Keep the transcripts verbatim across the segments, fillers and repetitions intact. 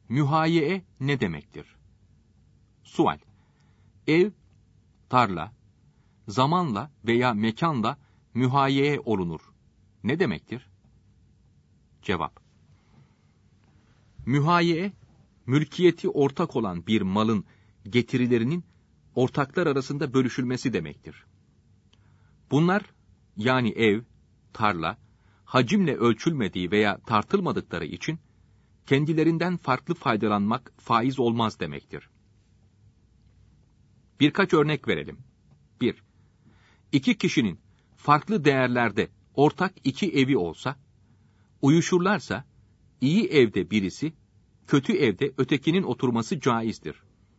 Mühayee ne demektir? Sual. Ev, tarla, zamanla veya mekanla mühayee olunur. Ne demektir? Cevap. Mühayee, mülkiyeti ortak olan bir malın getirilerinin ortaklar arasında bölüşülmesi demektir. Bunlar, yani ev, tarla, hacimle ölçülmediği veya tartılmadıkları için kendilerinden farklı faydalanmak faiz olmaz demektir. Birkaç örnek verelim. bir. İki kişinin farklı değerlerde ortak iki evi olsa, uyuşurlarsa, iyi evde birisi, kötü evde ötekinin oturması caizdir.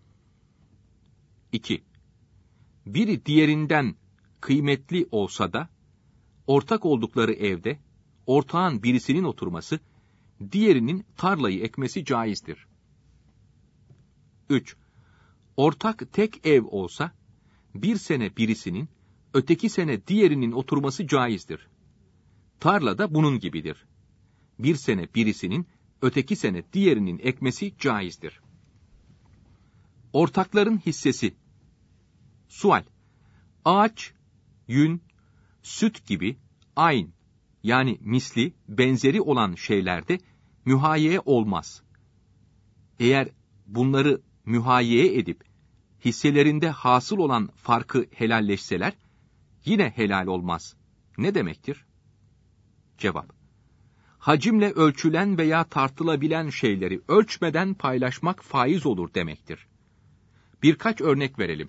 iki. Biri diğerinden kıymetli olsa da, ortak oldukları evde, ortağın birisinin oturması, diğerinin tarlayı ekmesi caizdir. üç. Ortak tek ev olsa, bir sene birisinin, öteki sene diğerinin oturması caizdir. Tarla da bunun gibidir. Bir sene birisinin, öteki sene diğerinin ekmesi caizdir. Ortakların hissesi. Sual. Ağaç, yün, süt gibi ayn, yani misli, benzeri olan şeylerde mühayee olmaz. Eğer bunları mühayee edip hisselerinde hasıl olan farkı helalleşseler, yine helal olmaz. Ne demektir? Cevap. Hacimle ölçülen veya tartılabilen şeyleri ölçmeden paylaşmak faiz olur demektir. Birkaç örnek verelim.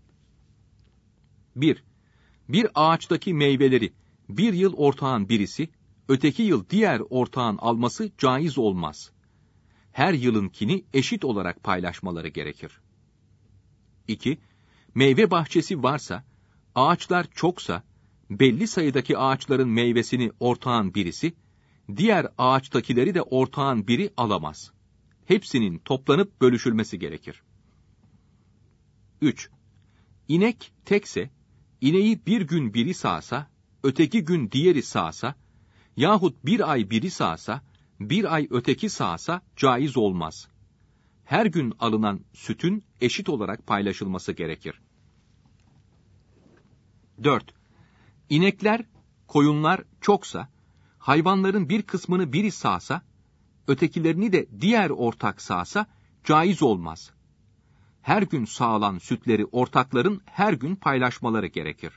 bir. Bir ağaçtaki meyveleri bir yıl ortağın birisi, öteki yıl diğer ortağın alması caiz olmaz. Her yılınkini eşit olarak paylaşmaları gerekir. iki. Meyve bahçesi varsa, ağaçlar çoksa, belli sayıdaki ağaçların meyvesini ortağın birisi, diğer ağaçtakileri de ortağın biri alamaz. Hepsinin toplanıp bölüşülmesi gerekir. üç. İnek tekse, ineği bir gün biri sağsa, öteki gün diğeri sağsa, yahut bir ay biri sağsa, bir ay öteki sağsa caiz olmaz. Her gün alınan sütün eşit olarak paylaşılması gerekir. dört. İnekler, koyunlar çoksa, hayvanların bir kısmını biri sağsa, ötekilerini de diğer ortak sağsa caiz olmaz. Her gün sağılan sütleri ortakların her gün paylaşmaları gerekir.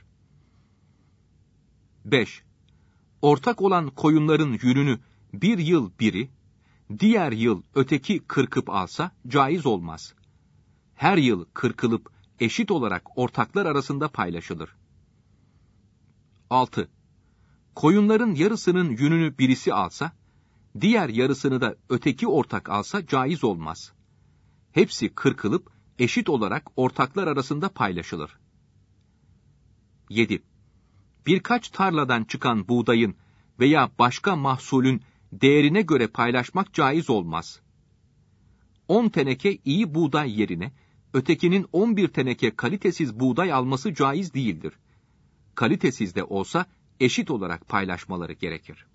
beş. Ortak olan koyunların yününü bir yıl biri, diğer yıl öteki kırkıp alsa caiz olmaz. Her yıl kırkılıp eşit olarak ortaklar arasında paylaşılır. altı. Koyunların yarısının yününü birisi alsa, diğer yarısını da öteki ortak alsa caiz olmaz. Hepsi kırkılıp eşit olarak ortaklar arasında paylaşılır. yedi. Birkaç tarladan çıkan buğdayın veya başka mahsulün değerine göre paylaşmak caiz olmaz. on teneke iyi buğday yerine, ötekinin on bir teneke kalitesiz buğday alması caiz değildir. Kalitesiz de olsa eşit olarak paylaşmaları gerekir.